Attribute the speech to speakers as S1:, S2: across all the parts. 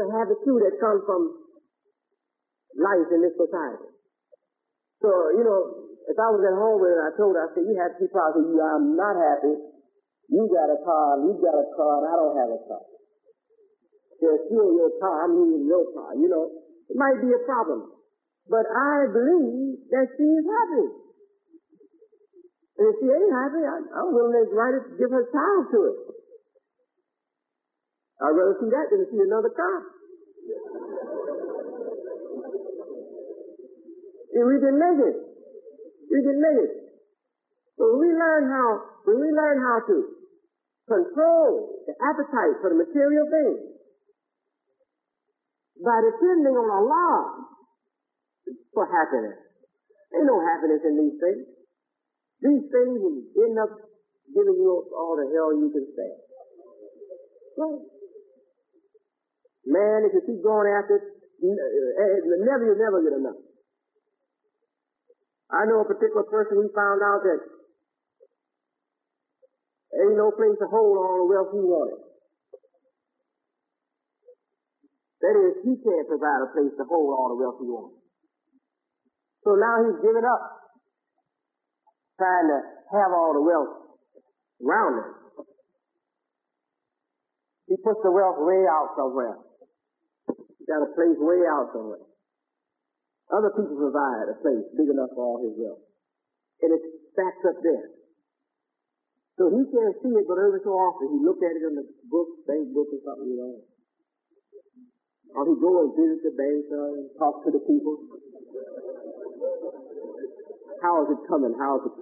S1: the habit too that comes from life in this society. So, if I was at home and I told her, I said, you have to be proud of you, I'm not happy. You got a car, and I don't have a car. They're still your car, I'm using your car, It might be a problem. But I believe that she is happy. And if she ain't happy, I'm willing to give her time to it. I'd rather see that than to see another car. And we can make it. So when we learn how to control the appetite for the material things by depending on Allah for happiness. Ain't no happiness in these things. These things will end up giving you all the hell you can stand. Right. Man, if you keep going after it, you'll never get enough. I know a particular person, we found out that there ain't no place to hold all the wealth he wanted. That is, he can't provide a place to hold all the wealth he wants. So now he's given up trying to have all the wealth around him. He puts the wealth way out somewhere. He's got a place way out somewhere. Other people provide a place big enough for all his wealth. And it's stacked up there. So he can't see it, but every so often he look at it in the book, bank book or something, Or he go and visit the bank and talk to the people. How is it coming?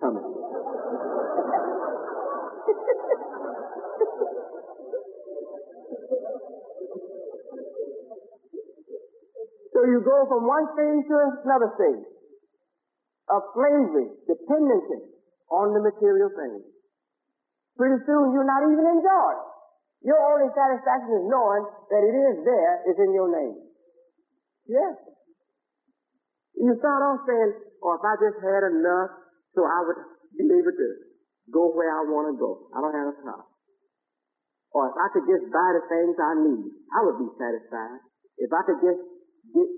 S1: So you go from one thing to another thing of slavery, dependency on the material things. Pretty soon you'll not even enjoy it. Your only satisfaction is knowing that it is there, it's in your name. Yes. You start off saying, if I just had enough so I would be able to go where I want to go. I don't have a car. Or if I could just buy the things I need, I would be satisfied. If I could just get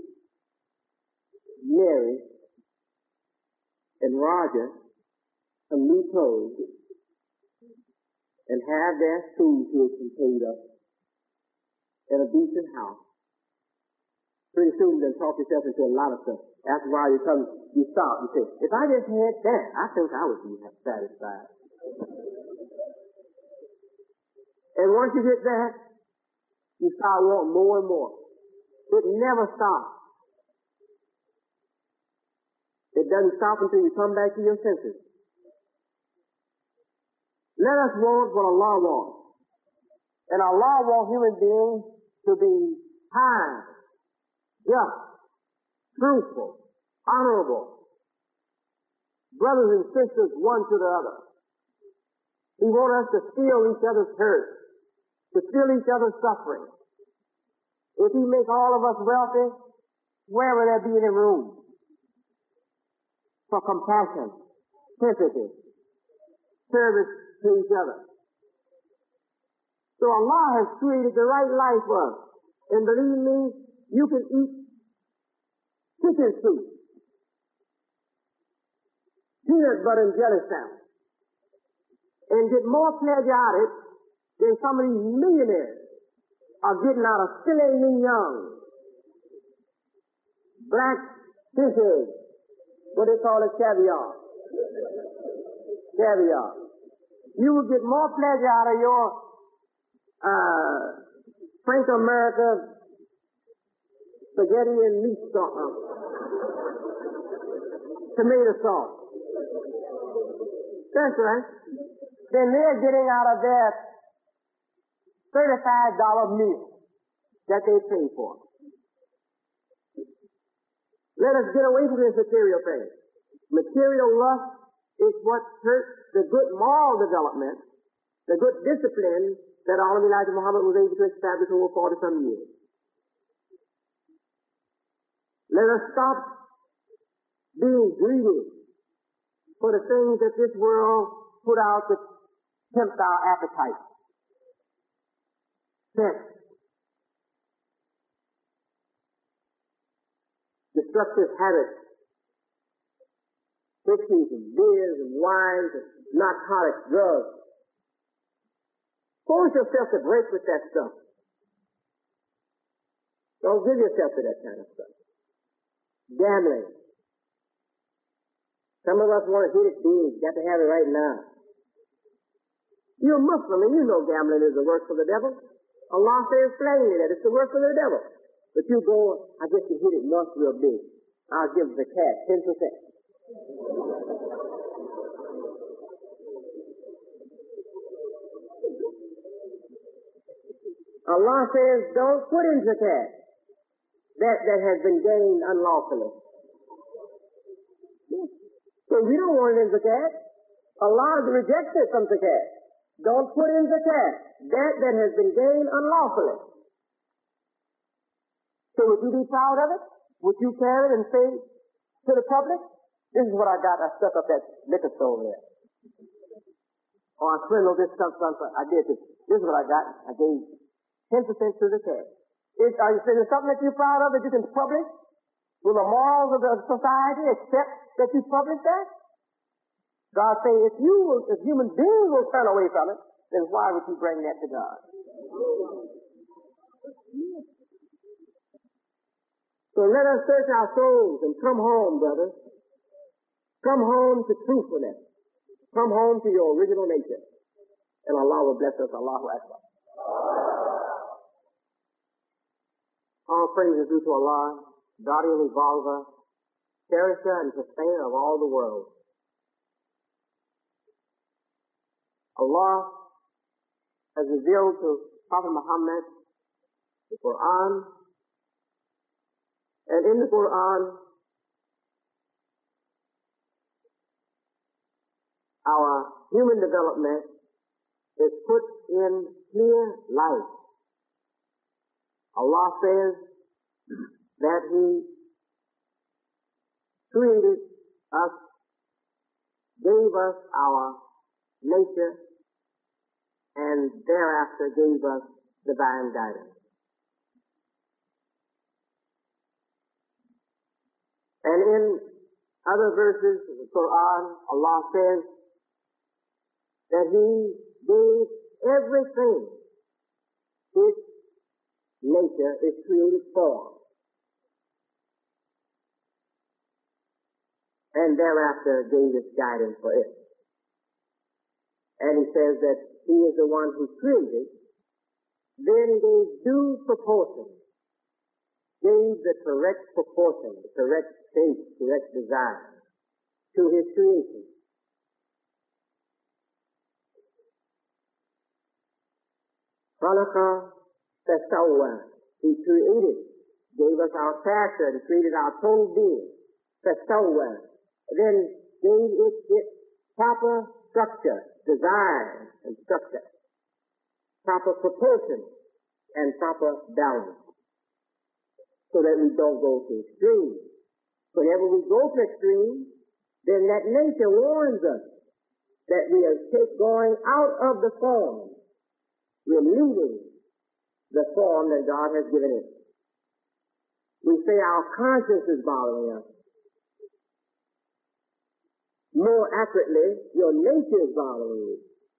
S1: Mary and Roger some new clothes and have their school tuition paid up in a decent house. Pretty soon you can talk yourself into a lot of stuff. After a while you stop and say, if I just had that, I think I would be satisfied. And once you get that, you start wanting more and more. It never stops. It doesn't stop until you come back to your senses. Let us want what Allah wants. And Allah wants human beings to be kind, just, truthful, honorable, brothers and sisters one to the other. He wants us to feel each other's hurt, to feel each other's suffering. If He makes all of us wealthy, where will there be any room for compassion, sympathy, service to each other? So Allah has created the right life for us. And believe me, you can eat chicken soup, peanut butter and jelly sandwich, and get more pleasure out of it than some of these millionaires are getting out of filet mignon, black fish eggs, what they call it, caviar. You will get more pleasure out of your Frank America spaghetti and meat sauce, tomato sauce. That's right. Then they're getting out of their $35 meal that they pay for. Let us get away from this material thing. Material lust is what hurts the good moral development, the good discipline that Almighty Elijah Muhammad was able to establish over 40-some years. Let us stop being greedy for the things that this world put out to tempt our appetite. Sex, destructive habits, whiskeys and beers and wines and narcotics, drugs. Force yourself to break with that stuff. Don't give yourself to that kind of stuff. Gambling. Some of us want to hit it big. Got to have it right now. You're a Muslim and you know gambling is the work of the devil. Allah says plainly that it's the work of the devil. But you go, I guess you hit it once real big. I'll give the cat 10%. Allah says, don't put in zakat that has been gained unlawfully. So we don't want it in zakat. Allah rejects it from zakat. Don't put in zakat that has been gained unlawfully. So would you be proud of it? Would you carry it and say to the public, this is what I got, I stuck up that liquor store there. Or I swindled this stuff, I did this. This is what I got, I gave 10% to the cash. Is there something that you're proud of that you can publish? Will the morals of the society accept that you publish that? God say, if human beings will turn away from it, then why would you bring that to God? So let us search our souls and come home, brothers. Come home to truthfulness. Come home to your original nature. And Allah will bless us. Allahu Akbar. All praise is due to Allah, guardian evolver, cherisher and sustainer of all the world. Allah has revealed to Prophet Muhammad the Quran, and in the Quran, our human development is put in clear light. Allah says that He created us, gave us our nature, and thereafter gave us divine guidance. And in other verses of the Quran, Allah says that He gave everything its nature is created for, and thereafter gave its guidance for it. And He says that He is the one who created, then gave due proportion, gave the correct proportion, the correct shape, correct design to His creation. Khalaqa fasawwa. He created, gave us our character, He created our total being. Fasawwa. Then gave it its proper structure, design and structure, proper proportion and proper balance, so that we don't go to extremes. Whenever we go to extremes, then that nature warns us that we are going out of the form. We're leaving the form that God has given it. We say our conscience is bothering us. More accurately, your nature is bothering you.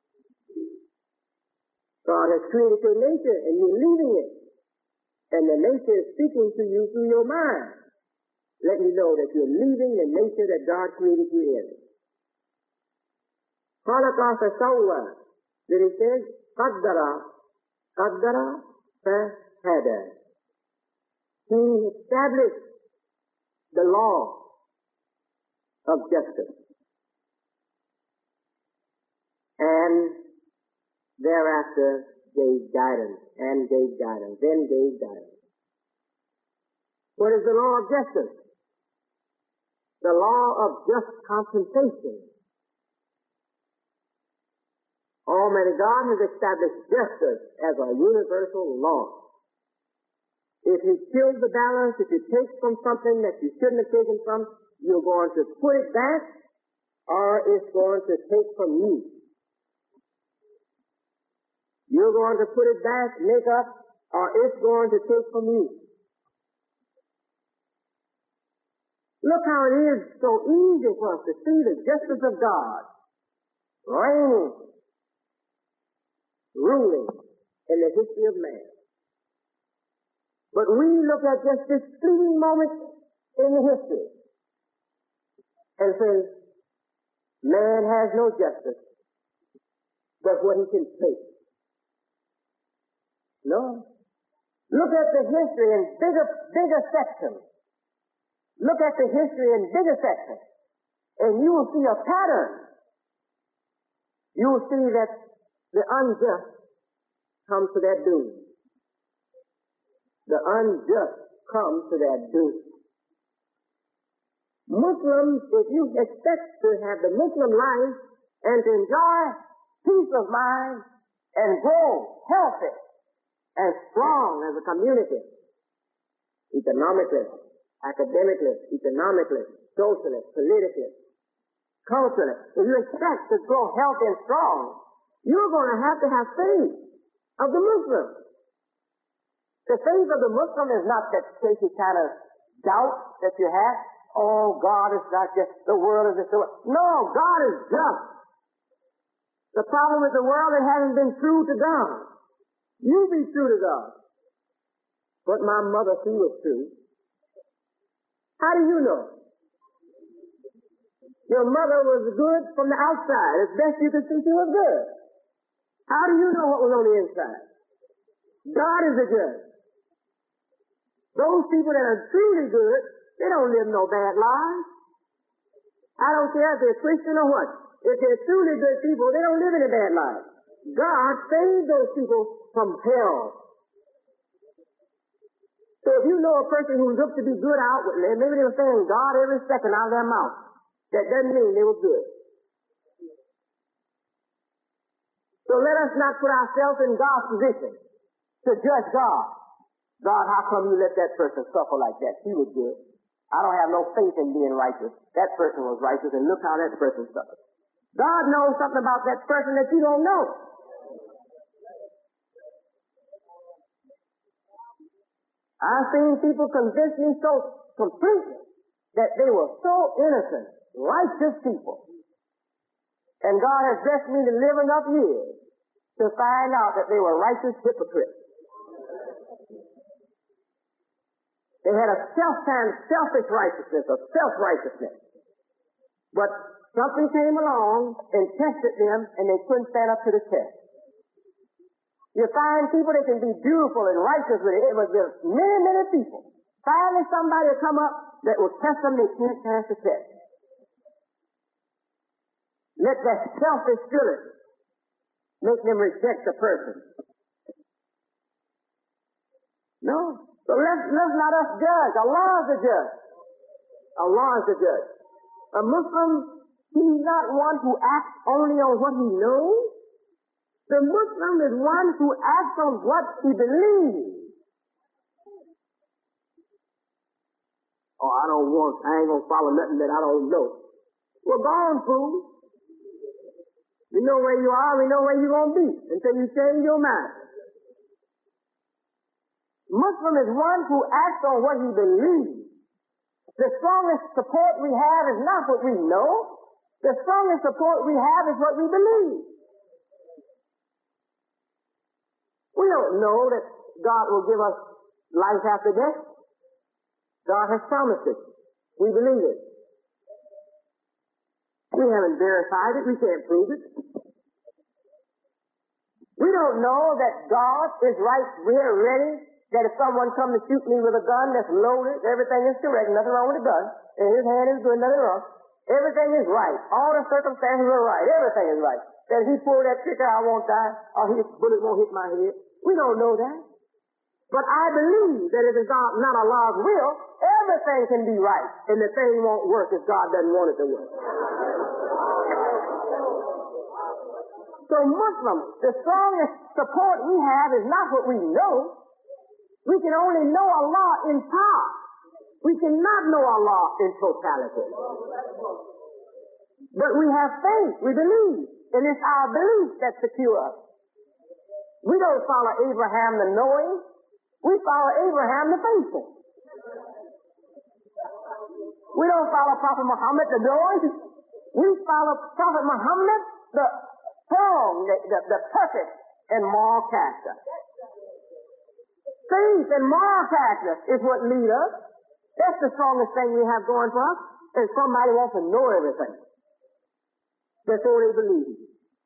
S1: God has created your nature and you're leaving it. And the nature is speaking to you through your mind. Let me know that you're leaving the nature that God created you in. Khalaqa fasawwa. Then He says, qaddara fahada. He established the law of justice. And thereafter gave guidance, and gave guidance, then gave guidance. What is the law of justice? The law of just compensation. Almighty God has established justice as a universal law. If He tilts the balance, if He takes from something that you shouldn't have taken from, you're going to put it back, or it's going to take from you. You're going to put it back, make up, or it's going to take from you. Look how it is so easy for us to see the justice of God reigning, ruling in the history of man. But we look at just this fleeting moment in the history and say, man has no justice but what he can take. No. Look at the history in bigger sections. Look at the history in bigger sections, and you will see a pattern. You will see that the unjust come to their doom. The unjust come to their doom. Muslims, if you expect to have the Muslim life and to enjoy peace of mind and grow healthy and strong as a community, economically, academically, economically, socially, politically, culturally, if you expect to grow healthy and strong, you're going to have faith of the Muslim. The faith of the Muslim is not that shaky kind of doubt that you have. Oh, God is not just, the world is just the world. No, God is just. The problem with the world, it hasn't been true to God. You be true to God. But my mother, she was true. How do you know? Your mother was good from the outside. As best you could see, she was good. How do you know what was on the inside? God is the judge. Those people that are truly good, they don't live no bad lives. I don't care if they're Christian or what. If they're truly good people, they don't live any bad lives. God saved those people from hell. So if you know a person who looks to be good outwardly, maybe they were saying God every second out of their mouth, that doesn't mean they were good. So let us not put ourselves in God's position to judge God. God, how come you let that person suffer like that? He was good. I don't have no faith in being righteous. That person was righteous, and look how that person suffered. God knows something about that person that you don't know. I've seen people convince me so completely that they were so innocent, righteous people. And God has blessed me to live enough years to find out that they were righteous hypocrites. They had a selfish righteousness, a self-righteousness. But something came along and tested them, and they couldn't stand up to the test. You find people that can be beautiful and righteous with it. It was just many, many people. Finally, somebody will come up that will test them, they can't pass the test. Let that selfish spirit make them reject the person. No. So let's not us judge. Allah is the judge. Allah is the judge. A Muslim, he's not one who acts only on what he knows. The Muslim is one who acts on what he believes. Oh, I ain't gonna follow nothing that I don't know. Well, go on, fool. We know where you are, we know where you're gonna be until you change your mind. Muslim is one who acts on what he believes. The strongest support we have is not what we know. The strongest support we have is what we believe. We don't know that God will give us life after death. God has promised it. We believe it. We haven't verified it. We can't prove it. We don't know that God is right here ready, that if someone comes to shoot me with a gun that's loaded, everything is correct, nothing wrong with the gun, and his hand is good, nothing wrong. Everything is right. All the circumstances are right. Everything is right. That if he pull that trigger, I won't die, or his bullet won't hit my head. We don't know that. But I believe that if it's not Allah's will, everything can be right, and the thing won't work if God doesn't want it to work. So Muslims, the strongest support we have is not what we know. We can only know Allah in part. We cannot know Allah in totality. But we have faith, we believe, and it's our belief that secures us. We don't follow Abraham the knowing, we follow Abraham the faithful. We don't follow Prophet Muhammad, the noise. We follow Prophet Muhammad, the strong, the perfect and moral character. Faith and moral character is what lead us. That's the strongest thing we have going for us. And somebody wants to know everything before they believe.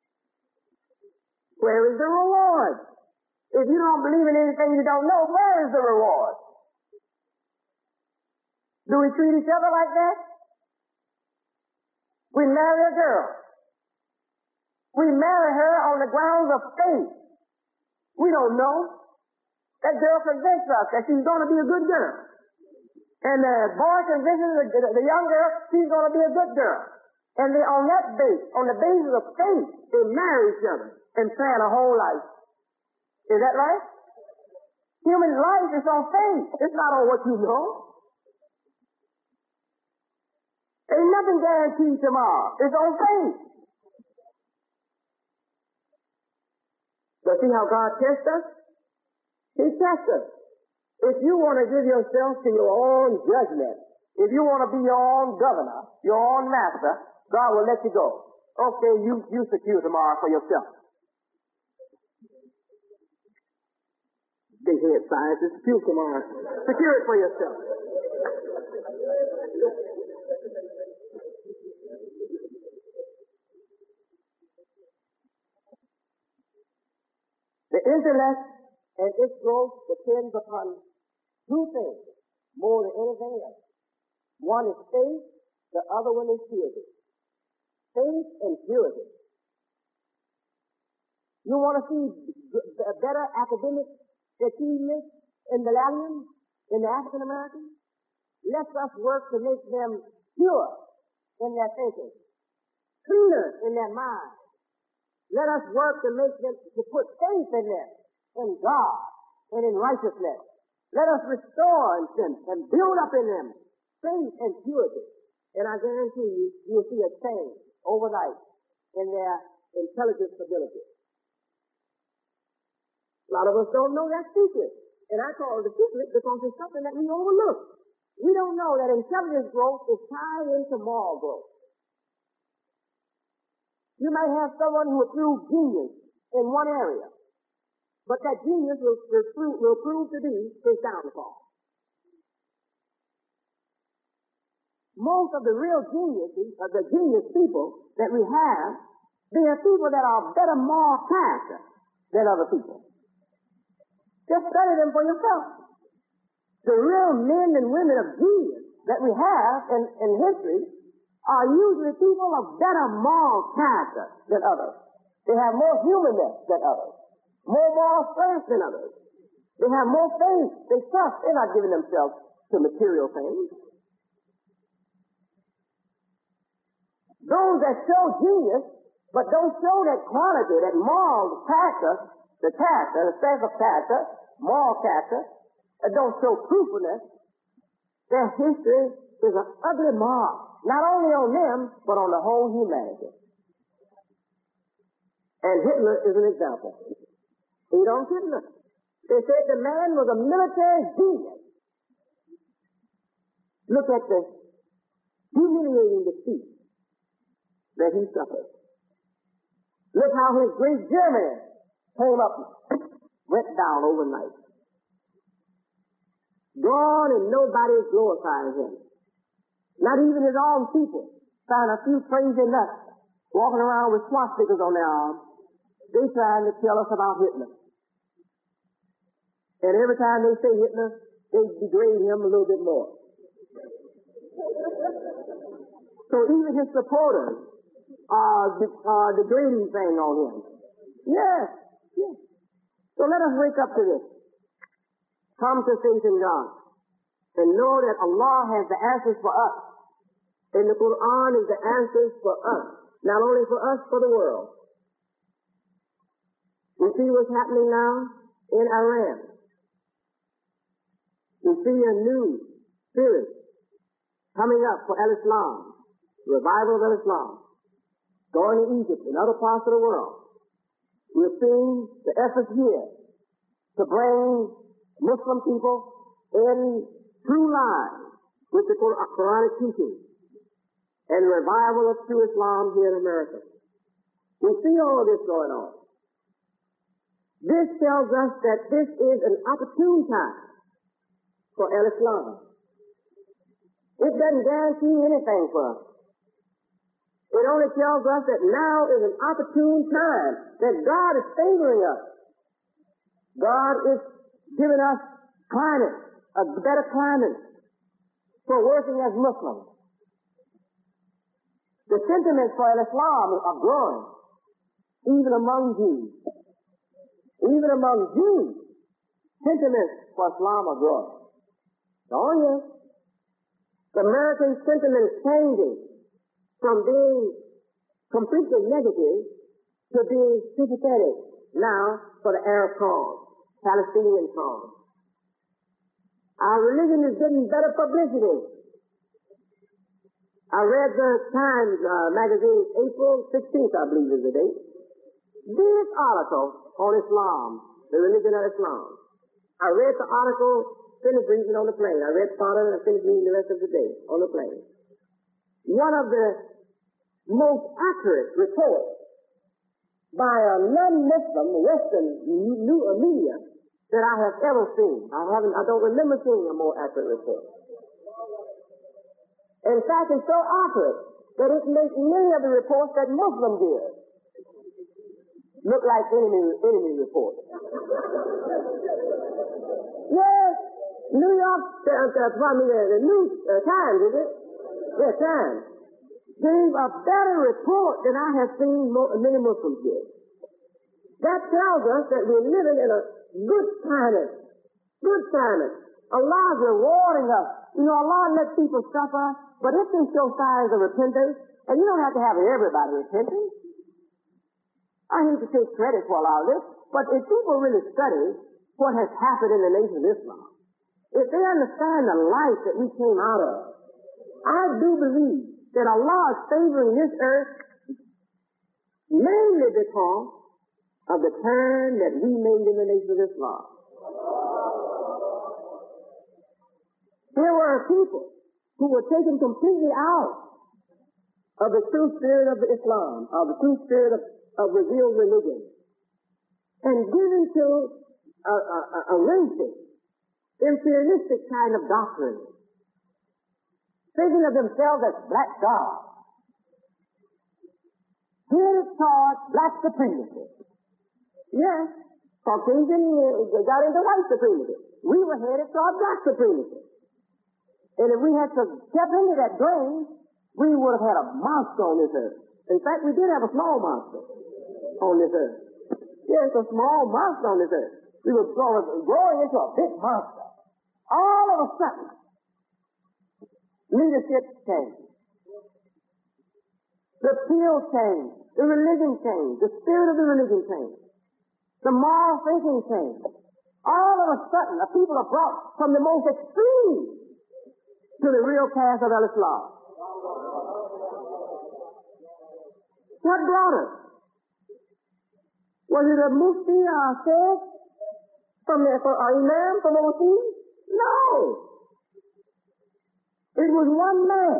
S1: Where is the reward? If you don't believe in anything you don't know, where is the reward? Do we treat each other like that? We marry a girl. We marry her on the grounds of faith. We don't know. That girl convinced us that she's going to be a good girl. And the boy convinces the young girl she's going to be a good girl. And they, on the basis of faith, they marry each other and plan a whole life. Is that right? Human life is on faith. It's not on what you know. Ain't nothing guaranteed tomorrow. It's on faith. But see how God tests us? He tests us. If you want to give yourself to your own judgment, if you want to be your own governor, your own master, God will let you go. Okay, you secure tomorrow for yourself. Big head scientist, secure tomorrow. Secure it for yourself. The intellect and its growth depends upon two things more than anything else. One is faith, the other one is purity. Faith and purity. You want to see better academic achievement in the Millennium, in the African Americans? Let us work to make them pure in their thinking, cleaner in their mind. Let us work to make them, to put faith in them, in God, and in righteousness. Let us restore in them and build up in them faith and purity. And I guarantee you, you'll see a change overnight in their intelligence ability. A lot of us don't know that secret. And I call it a secret because it's something that we overlook. We don't know that intelligence growth is tied into moral growth. You might have someone who will prove genius in one area, but that genius will prove to be his downfall. Most of the real geniuses, the genius people that we have, they are people that are better moral character than other people. Just study them for yourself. The real men and women of genius that we have in history are usually people of better moral character than others. They have more humanness than others, more moral strength than others. They have more faith. They trust. They're not giving themselves to material things. Those that show genius, but don't show that quality, that moral character, the sense of character, moral character, that don't show truthfulness, their history is an ugly mark. Not only on them, but on the whole humanity. And Hitler is an example. Adolf Hitler. They said the man was a military genius. Look at the humiliating defeat that he suffered. Look how his great Germany came up, went down overnight. Gone and nobody is glorifying him. Not even his own people. Find a few crazy nuts walking around with swastikas on their arms. They trying to tell us about Hitler. And every time they say Hitler, they degrade him a little bit more. So even his supporters are degrading thing on him. Yes. So let us wake up to this. Come to faith in God and know that Allah has the answers for us. And the Quran is the answers for us. Not only for us, for the world. You see what's happening now in Iran. You see a new spirit coming up for Al-Islam, revival of Al-Islam, going to Egypt and other parts of the world. We're seeing the efforts here to bring Muslim people in true line with the Quranic teaching and revival of true Islam here in America. We see all of this going on. This tells us that this is an opportune time for Islam. It doesn't guarantee anything for us. It only tells us that now is an opportune time, that God is favoring us. God is giving us climate, a better climate for working as Muslims. The sentiments for Islam are growing, even among Jews. Even among Jews, sentiments for Islam are growing. Oh yes. The American sentiment is changing from being completely negative to being sympathetic now for the Arab cause, Palestinian cause. Our religion is getting better publicity. I read the Times magazine, April 16th, I believe is the date. Big article on Islam, the religion of Islam. I read the article, finished reading on the plane. I read part of it and finished reading the rest of the day on the plane. One of the most accurate reports by a non-Muslim Western media that I have ever seen. I don't remember seeing a more accurate report. In fact, it's so accurate that it makes many of the reports that Muslims give look like enemy reports. Yes, New York, the New Times, is it? Yes, Times. Gave a better report than I have seen many Muslims give. That tells us that we're living in a good climate. Good climate. Allah is rewarding us. You know, Allah lets people suffer, but if they show signs of repentance, and you don't have to have everybody repenting. I hate to take credit for a lot of this, but if people really study what has happened in the nation of Islam, if they understand the life that we came out of, I do believe that Allah is favoring this earth mainly because of the turn that we made in the nation of Islam. There were people who were taken completely out of the true spirit of Islam, of the true spirit of revealed religion, and given to a racist, imperialistic kind of doctrine, thinking of themselves as black gods, headed towards black supremacy. Yes, Caucasian got into white supremacy. We were headed toward black supremacy. And if we had to step into that drain, we would have had a monster on this earth. In fact, we did have a small monster on this earth. Yes, a small monster on this earth. We were growing into a big monster. All of a sudden, leadership changed. The field changed. The religion changed. The spirit of the religion changed. The moral thinking changed. All of a sudden, the people are brought from the most extreme to the real path of Islam. What brought us? Was it a mufti said from the imam from overseas? No. It was one man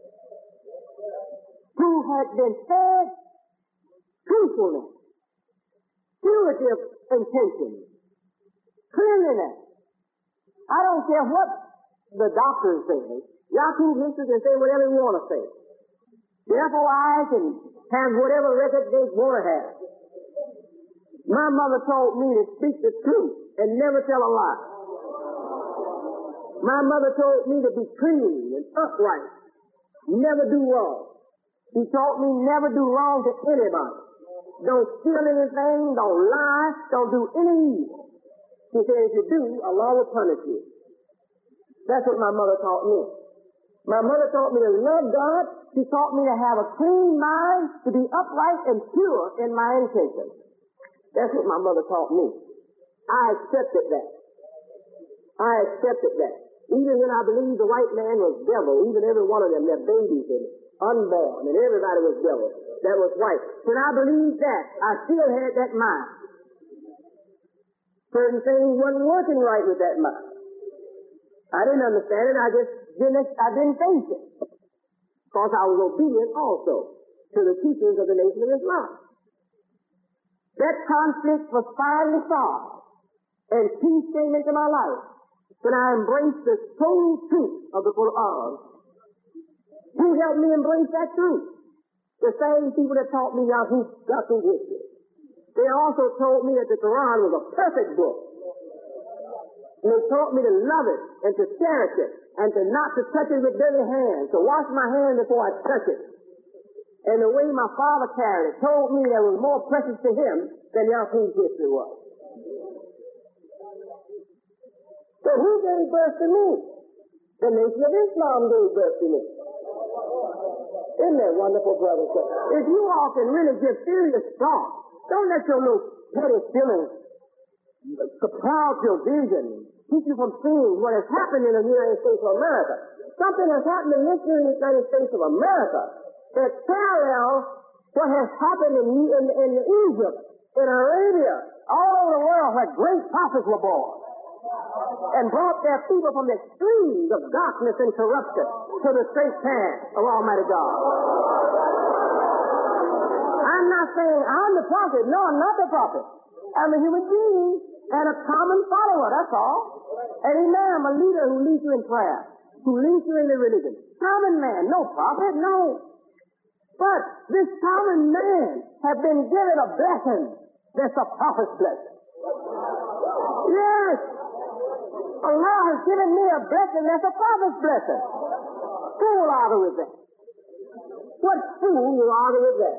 S1: who had been fed truthfulness, purity of intention, cleanliness. I don't care what the doctors say. Yahoo Ministers can say whatever you want to say. The FOI can have whatever record they want to have. My mother told me to speak the truth and never tell a lie. My mother told me to be clean and upright, never do wrong. She taught me never do wrong to anybody. Don't steal anything, don't lie, don't do any evil. She said if you do, Allah will punish you. That's what my mother taught me. My mother taught me to love God. She taught me to have a clean mind, to be upright and pure in my intentions. That's what my mother taught me. I accepted that. I accepted that. Even when I believed the white man was devil, even every one of them, their babies and unborn, and everybody was devil, that was white. When I believed that, I still had that mind. Certain things wasn't working right with that mind. I didn't understand it. I just I didn't face it. Because I was obedient also to the teachings of the Nation of Islam. That conflict was finally solved, and peace came into my life when I embraced the total truth of the Quran. Who helped me embrace that truth? The same people that taught me Yahoo history. They also told me that the Quran was a perfect book. And they taught me to love it and to cherish it and to not to touch it with dirty hands, to wash my hands before I touch it. And the way my father carried it told me that it was more precious to him than Yahoo's history was. So who gave birth to me? The Nation of Islam gave birth to me. Isn't that wonderful, brother? If you all can really give serious thought, don't let your little petty feelings cloud your vision, keep you from seeing what has happened in the United States of America. Something has happened in this United States of America that parallels what has happened in Egypt, in Arabia, all over the world where great prophets were born and brought their people from the extremes of darkness and corruption to the straight path of Almighty God. I'm not saying I'm the prophet. No, I'm not the prophet. I'm a human being and a common follower, that's all. An imam, a leader who leads you in prayer, who leads you in the religion. Common man, no prophet, no. But this common man has been given a blessing that's a prophet's blessing. Yes. Allah has given me a blessing that's a prophet's blessing. Who will argue with that? What fool will argue with that?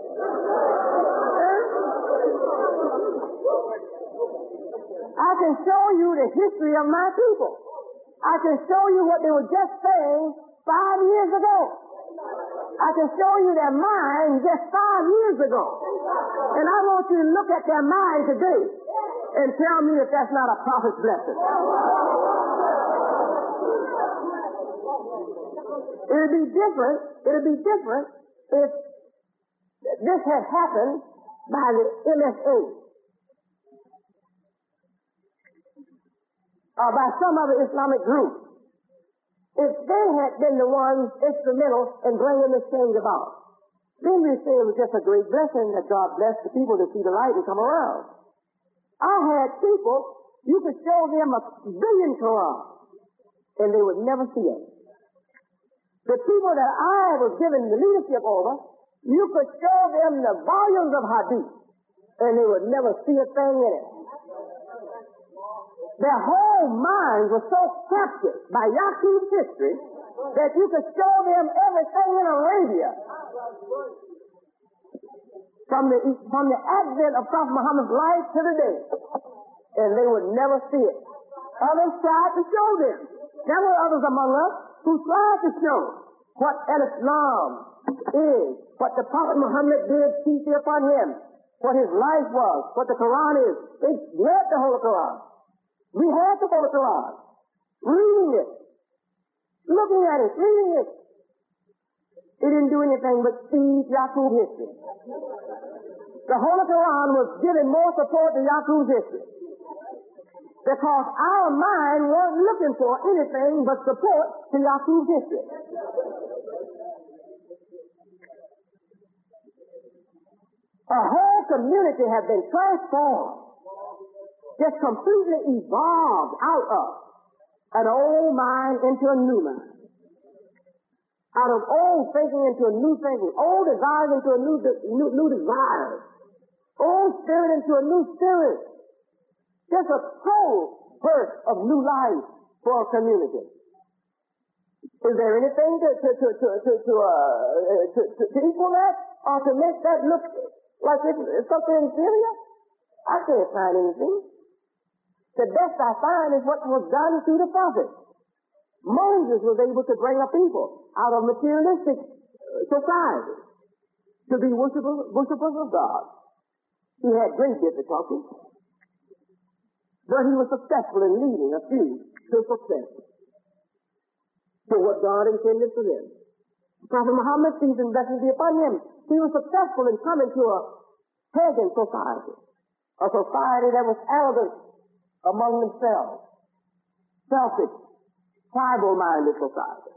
S1: I can show you the history of my people. I can show you what they were just saying 5 years ago. I can show you their mind just 5 years ago. And I want you to look at their mind today and tell me if that's not a prophet's blessing. It'll be different if this had happened by the MSA or by some other Islamic group. If they had been the ones instrumental in bringing this change about, then we say it was just a great blessing that God blessed the people to see the light and come around. I had people, you could show them a billion Quran, and they would never see it. The people that I was given the leadership over, you could show them the volumes of Hadith, and they would never see a thing in it. Their whole minds were so captured by Yaqub's history that you could show them everything in Arabia. From the advent of Prophet Muhammad's life to the day, and they would never see it. Others tried to show them. There were others among us who tried to show what Islam is, what the Prophet Muhammad did, peace be upon him, what his life was, what the Quran is. They read the whole Quran. We had the whole Quran, reading it, looking at it, reading it. It didn't do anything but feed Yaqub's history. The whole Quran was giving more support to Yaqub's history because our mind wasn't looking for anything but support to Yaqub's history. A whole community has been transformed, just completely evolved out of an old mind into a new mind. Out of old thinking into a new thinking, old desires into a new desires, old spirit into a new spirit. Just a total birth of new life for a community. Is there anything to equal that, or to make that look like it's something inferior? I can't find anything. The best I find is what was done through the prophets. Moses was able to bring a people out of materialistic society to be worshipers of God. He had great difficulties, but he was successful in leading a few to success, to what God intended for them. Prophet Muhammad, peace and blessings be upon him, he was successful in coming to a pagan society, a society that was arrogant among themselves, selfish, tribal-minded society.